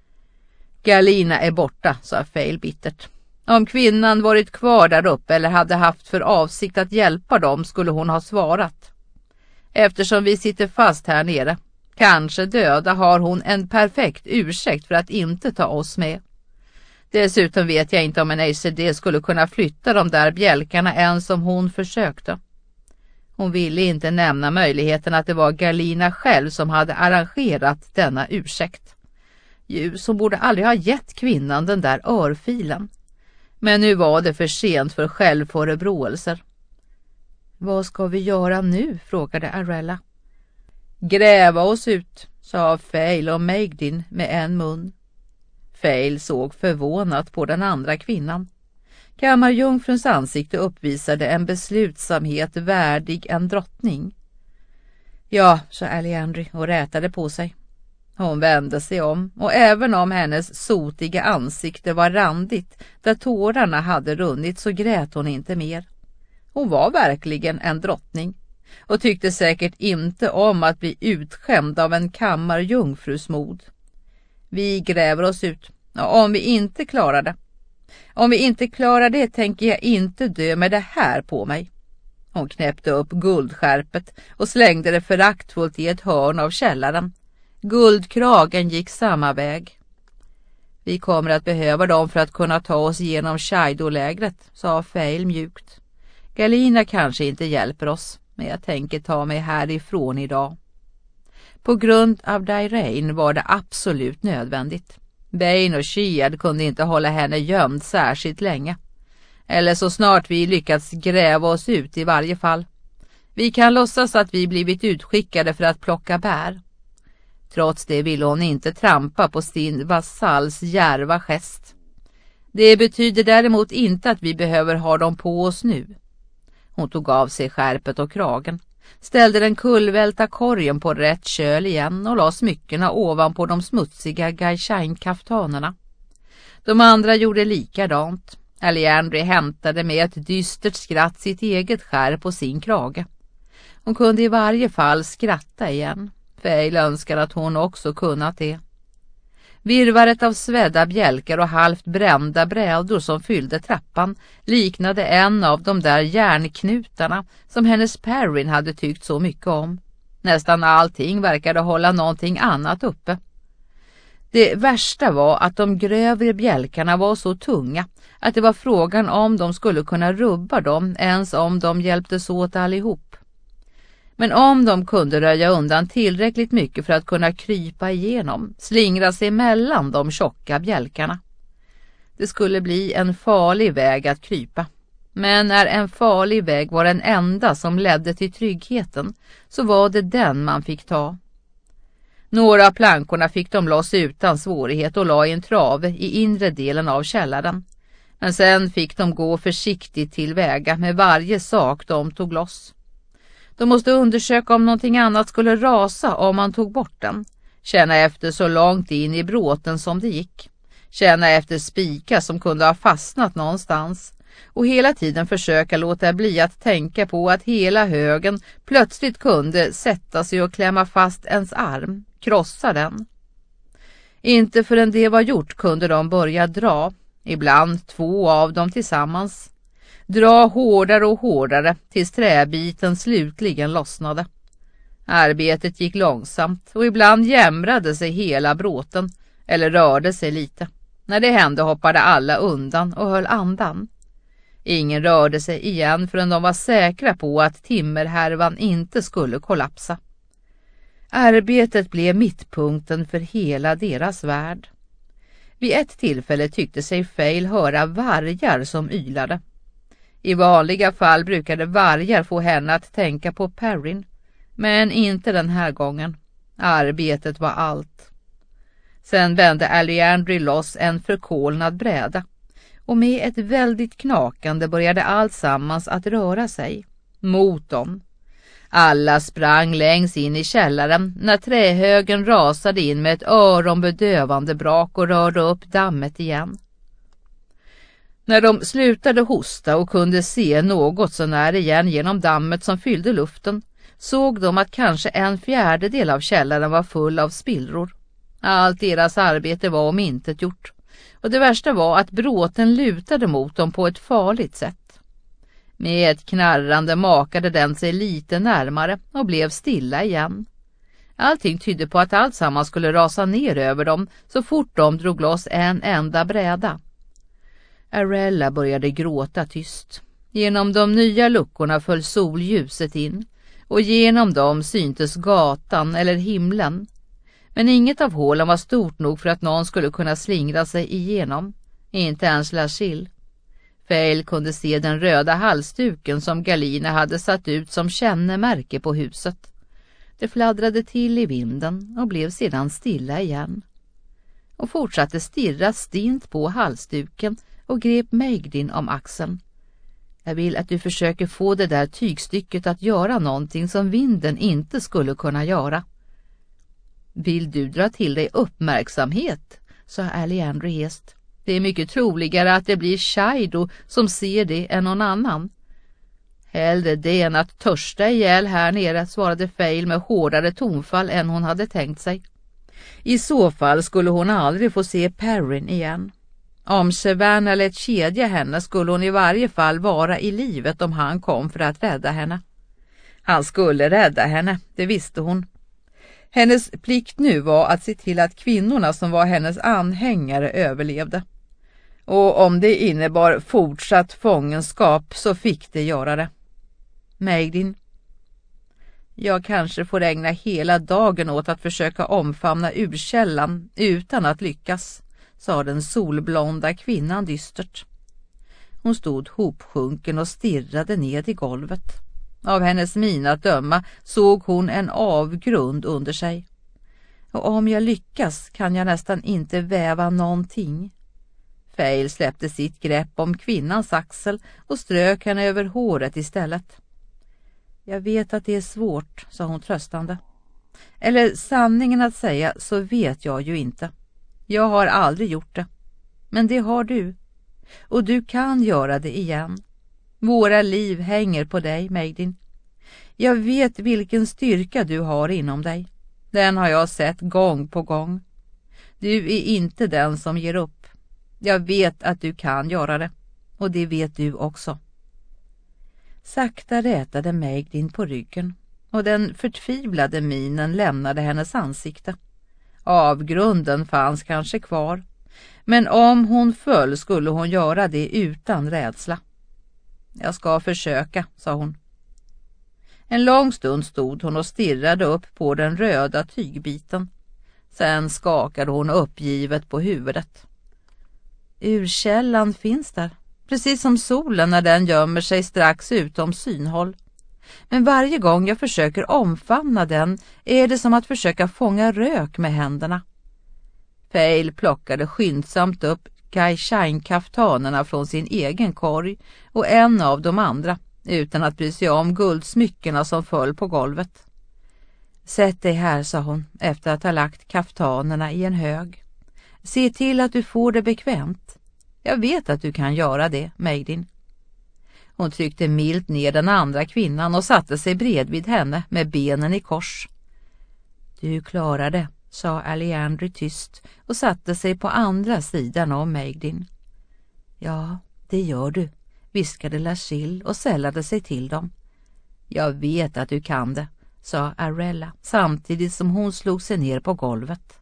Galina är borta, sa Fail bittert. Om kvinnan varit kvar där uppe eller hade haft för avsikt att hjälpa dem skulle hon ha svarat. Eftersom vi sitter fast här nere, kanske döda, har hon en perfekt ursäkt för att inte ta oss med. Dessutom vet jag inte om en A C D skulle kunna flytta de där bjälkarna än som hon försökte. Hon ville inte nämna möjligheten att det var Galina själv som hade arrangerat denna ursäkt. Ljus, hon borde aldrig ha gett kvinnan den där örfilen. Men nu var det för sent för självförebråelser. Vad ska vi göra nu? Frågade Arella. Gräva oss ut, sa Fail och Magdin med en mun. Fail såg förvånat på den andra kvinnan. Kammarjungfruns ansikte uppvisade en beslutsamhet värdig en drottning. Ja, sa Alejandri och rätade på sig. Hon vände sig om och även om hennes sotiga ansikte var randigt där tårarna hade runnit så grät hon inte mer. Hon var verkligen en drottning och tyckte säkert inte om att bli utskämd av en kammarjungfrus mod. Vi gräver oss ut, och om vi inte klarar det. Om vi inte klarar det tänker jag inte dö med det här på mig. Hon knäppte upp guldskärpet och slängde det föraktfullt i ett hörn av källaren. Guldkragen gick samma väg. Vi kommer att behöva dem för att kunna ta oss igenom Shaido-lägret, sa Fail mjukt. Galina kanske inte hjälper oss, men jag tänker ta mig härifrån idag. På grund av Dirain var det absolut nödvändigt. Bane och Shiad kunde inte hålla henne gömd särskilt länge. Eller så snart vi lyckats gräva oss ut i varje fall. Vi kan låtsas att vi blivit utskickade för att plocka bär. Trots det ville hon inte trampa på sin vasalls djärva gest. Det betyder däremot inte att vi behöver ha dem på oss nu. Hon tog av sig skärpet och kragen, ställde den kullvälta korgen på rätt köl igen och la smyckena ovanpå de smutsiga Gaishain-kaftanerna. De andra gjorde likadant. Aliandri hämtade med ett dystert skratt sitt eget skärp på sin krage. Hon kunde i varje fall skratta igen. Fail önskade att hon också kunnat det. Virvaret av svedda bjälkar och halvt brända brädor som fyllde trappan liknade en av de där järnknutarna som hennes Perrin hade tyckt så mycket om. Nästan allting verkade hålla någonting annat uppe. Det värsta var att de grövre bjälkarna var så tunga att det var frågan om de skulle kunna rubba dem ens om de hjälptes åt allihop. Men om de kunde röja undan tillräckligt mycket för att kunna krypa igenom, slingra sig mellan de tjocka bjälkarna. Det skulle bli en farlig väg att krypa. Men när en farlig väg var den enda som ledde till tryggheten så var det den man fick ta. Några av plankorna fick de loss utan svårighet och la i en trave i inre delen av källaren. Men sen fick de gå försiktigt tillväga med varje sak de tog loss. De måste undersöka om någonting annat skulle rasa om man tog bort den. Känna efter så långt in i bråten som det gick. Känna efter spikar som kunde ha fastnat någonstans. Och hela tiden försöka låta bli att tänka på att hela högen plötsligt kunde sätta sig och klämma fast ens arm, krossa den. Inte förrän det var gjort kunde de börja dra, ibland två av dem tillsammans. Dra hårdare och hårdare tills träbiten slutligen lossnade. Arbetet gick långsamt och ibland jämrade sig hela bråten eller rörde sig lite. När det hände hoppade alla undan och höll andan. Ingen rörde sig igen förrän de var säkra på att timmerhärvan inte skulle kollapsa. Arbetet blev mittpunkten för hela deras värld. Vid ett tillfälle tyckte sig Fail höra vargar som ylade. I vanliga fall brukade vargar få henne att tänka på Perrin, men inte den här gången. Arbetet var allt. Sen vände Aliandri loss en förkolnad bräda och med ett väldigt knakande började allt sammans att röra sig mot dem. Alla sprang längs in i källaren när trähögen rasade in med ett öronbedövande brak och rörde upp dammet igen. När de slutade hosta och kunde se något så när igen genom dammet som fyllde luften såg de att kanske en fjärdedel av källaren var full av spillror. Allt deras arbete var omintetgjort och det värsta var att bråten lutade mot dem på ett farligt sätt. Med ett knarrande makade den sig lite närmare och blev stilla igen. Allting tydde på att allt samman skulle rasa ner över dem så fort de drog loss en enda bräda. Arella började gråta tyst. Genom de nya luckorna föll solljuset in och genom dem syntes gatan eller himlen. Men inget av hålen var stort nog för att någon skulle kunna slingra sig igenom, inte ens Lashil. Fail kunde se den röda halsduken som Galina hade satt ut som kännemärke på huset. Det fladdrade till i vinden och blev sedan stilla igen. Och fortsatte stirra stint på halsduken och grep Megdin om axeln. Jag vill att du försöker få det där tygstycket att göra någonting som vinden inte skulle kunna göra. Vill du dra till dig uppmärksamhet, sa Aliandri hest. Det är mycket troligare att det blir Shaido som ser det än någon annan. Hellre det än att törsta ihjäl här nere, svarade Fail med hårdare tonfall än hon hade tänkt sig. I så fall skulle hon aldrig få se Perrin igen. Om Savannah lät kedja henne skulle hon i varje fall vara i livet om han kom för att rädda henne. Han skulle rädda henne, det visste hon. Hennes plikt nu var att se till att kvinnorna som var hennes anhängare överlevde. Och om det innebar fortsatt fångenskap så fick det göra det. Magdin. Jag kanske får ägna hela dagen åt att försöka omfamna urkällan utan att lyckas, sa den solblonda kvinnan dystert. Hon stod hopsjunken och stirrade ned i golvet. Av hennes min att döma såg hon en avgrund under sig. Och om jag lyckas kan jag nästan inte väva någonting. Fail släppte sitt grepp om kvinnans axel och strök henne över håret istället. Jag vet att det är svårt, sa hon tröstande. Eller sanningen att säga så vet jag ju inte. Jag har aldrig gjort det. Men det har du. Och du kan göra det igen. Våra liv hänger på dig, Magdin. Jag vet vilken styrka du har inom dig. Den har jag sett gång på gång. Du är inte den som ger upp. Jag vet att du kan göra det. Och det vet du också. Sakta rätade Magdin på ryggen. Och den förtvivlade minen lämnade hennes ansikte. Avgrunden fanns kanske kvar. Men om hon föll skulle hon göra det utan rädsla. Jag ska försöka, sa hon. En lång stund stod hon och stirrade upp på den röda tygbiten. Sen skakade hon uppgivet på huvudet. Urkällan finns där, precis som solen när den gömmer sig strax utom synhåll. Men varje gång jag försöker omfamna den är det som att försöka fånga rök med händerna. Fail plockade skyndsamt upp Kai-Shine-kaftanerna från sin egen korg och en av de andra, utan att bry sig om guldsmyckena som föll på golvet. Sätt dig här, sa hon, efter att ha lagt kaftanerna i en hög. Se till att du får det bekvämt. Jag vet att du kan göra det, Magdin. Hon tryckte milt ner den andra kvinnan och satte sig bredvid henne med benen i kors. Du klarar det, sa Alejandro tyst och satte sig på andra sidan om Magdin. Ja, det gör du, viskade Lachille och sällade sig till dem. Jag vet att du kan det, sa Arella samtidigt som hon slog sig ner på golvet.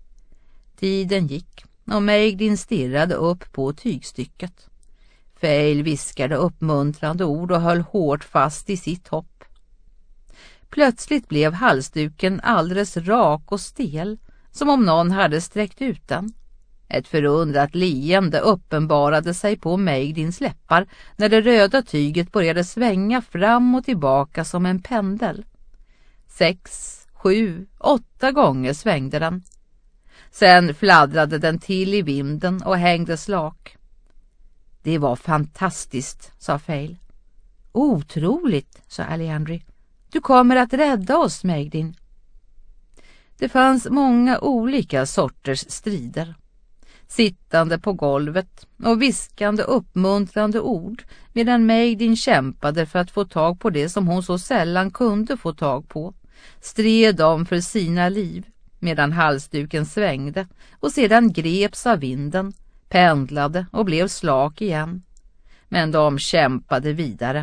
Tiden gick och Magdin stirrade upp på tygstycket. Fail viskade uppmuntrande ord och höll hårt fast i sitt hopp. Plötsligt blev halsduken alldeles rak och stel, som om någon hade sträckt ut den. Ett förundrat leende uppenbarade sig på Magdins läppar när det röda tyget började svänga fram och tillbaka som en pendel. Sex, sju, åtta gånger svängde den. Sen fladdrade den till i vinden och hängde slak. Det var fantastiskt, sa Fail. Otroligt, sa Alejandro. Du kommer att rädda oss, Magdin. Det fanns många olika sorters strider. Sittande på golvet och viskande uppmuntrande ord medan Magdin kämpade för att få tag på det som hon så sällan kunde få tag på. Stred de för sina liv medan halsduken svängde och sedan greps av vinden, pendlade och blev slak igen. Men de kämpade vidare.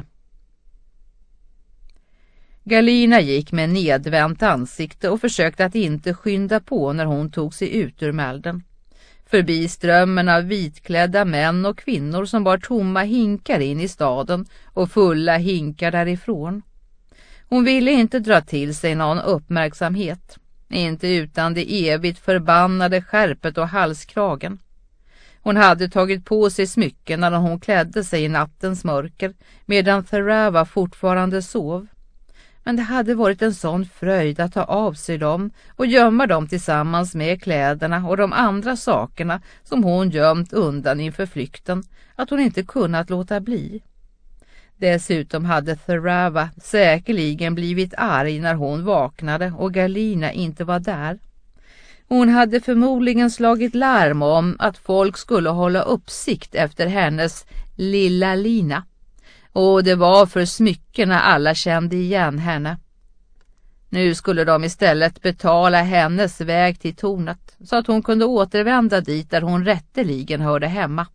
Galina gick med nedvänt ansikte och försökte att inte skynda på när hon tog sig ut ur mälden. Förbi strömmen av vitklädda män och kvinnor som bar tomma hinkar in i staden och fulla hinkar därifrån. Hon ville inte dra till sig någon uppmärksamhet, inte utan det evigt förbannade skärpet och halskragen. Hon hade tagit på sig smycken när hon klädde sig i nattens mörker medan Thurava fortfarande sov. Men det hade varit en sån fröjd att ta av sig dem och gömma dem tillsammans med kläderna och de andra sakerna som hon gömt undan inför flykten att hon inte kunnat låta bli. Dessutom hade Thurava säkerligen blivit arg när hon vaknade och Galina inte var där. Hon hade förmodligen slagit larm om att folk skulle hålla uppsikt efter hennes lilla Lina. Och det var för smyckena alla kände igen henne. Nu skulle de istället betala hennes väg till tornet så att hon kunde återvända dit där hon rätteligen hörde hemma.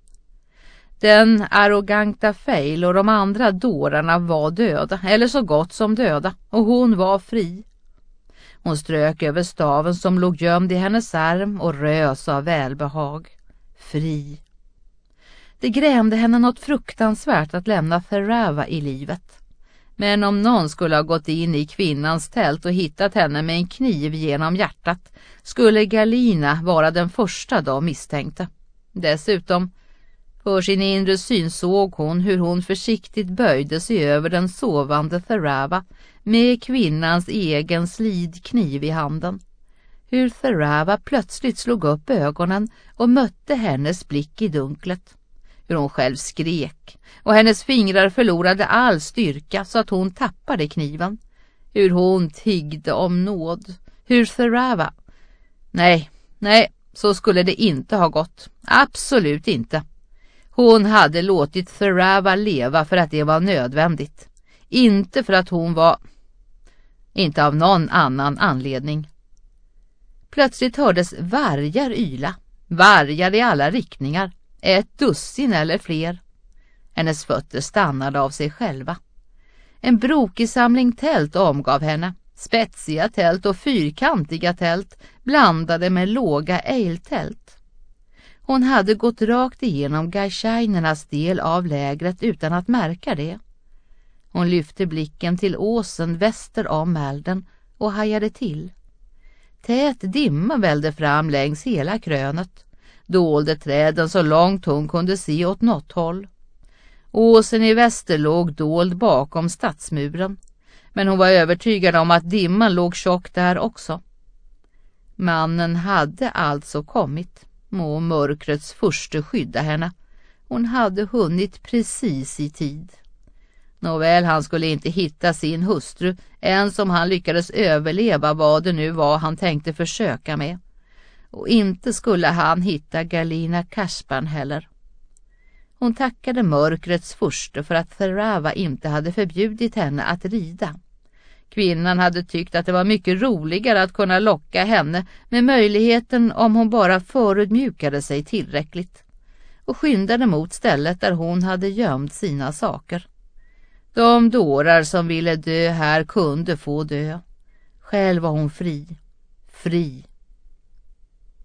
Den arroganta Fail och de andra dårarna var döda, eller så gott som döda, och hon var fri. Hon strök över staven som låg gömd i hennes arm och rös av välbehag. Fri. Det grämde henne något fruktansvärt att lämna Thurava i livet. Men om någon skulle ha gått in i kvinnans tält och hittat henne med en kniv genom hjärtat skulle Galina vara den första de misstänkte. Dessutom, för sin inre syn såg hon hur hon försiktigt böjde sig över den sovande Thurava med kvinnans egen slidkniv i handen. Hur Thurava plötsligt slog upp ögonen och mötte hennes blick i dunklet. Hur hon själv skrek och hennes fingrar förlorade all styrka så att hon tappade kniven. Hur hon tiggde om nåd. Hur Thurava... Nej, nej, så skulle det inte ha gått. Absolut inte. Hon hade låtit Thurava leva för att det var nödvändigt. Inte för att hon var... Inte av någon annan anledning. Plötsligt hördes vargar yla. Vargar i alla riktningar. Ett dussin eller fler. Hennes fötter stannade av sig själva. En brokig samling tält omgav henne. Spetsiga tält och fyrkantiga tält blandade med låga ejltält. Hon hade gått rakt igenom Gaishainernas del av lägret utan att märka det. Hon lyfte blicken till åsen väster om Malden och hajade till. Tät dimma välde fram längs hela krönet. Dolde träden så långt hon kunde se åt något håll. Åsen i väster låg dold bakom stadsmuren, men hon var övertygad om att dimman låg tjock där också. Mannen hade alltså kommit, må mörkrets furste skydda henne. Hon hade hunnit precis i tid. Nåväl, han skulle inte hitta sin hustru, ens om han lyckades överleva vad det nu var han tänkte försöka med. Och inte skulle han hitta Galina Kaspan heller. Hon tackade mörkrets furste för att Thurava inte hade förbjudit henne att rida. Kvinnan hade tyckt att det var mycket roligare att kunna locka henne med möjligheten om hon bara förödmjukade sig tillräckligt. Och skyndade mot stället där hon hade gömt sina saker. De dårar som ville dö här kunde få dö. Själv var hon fri. Fri.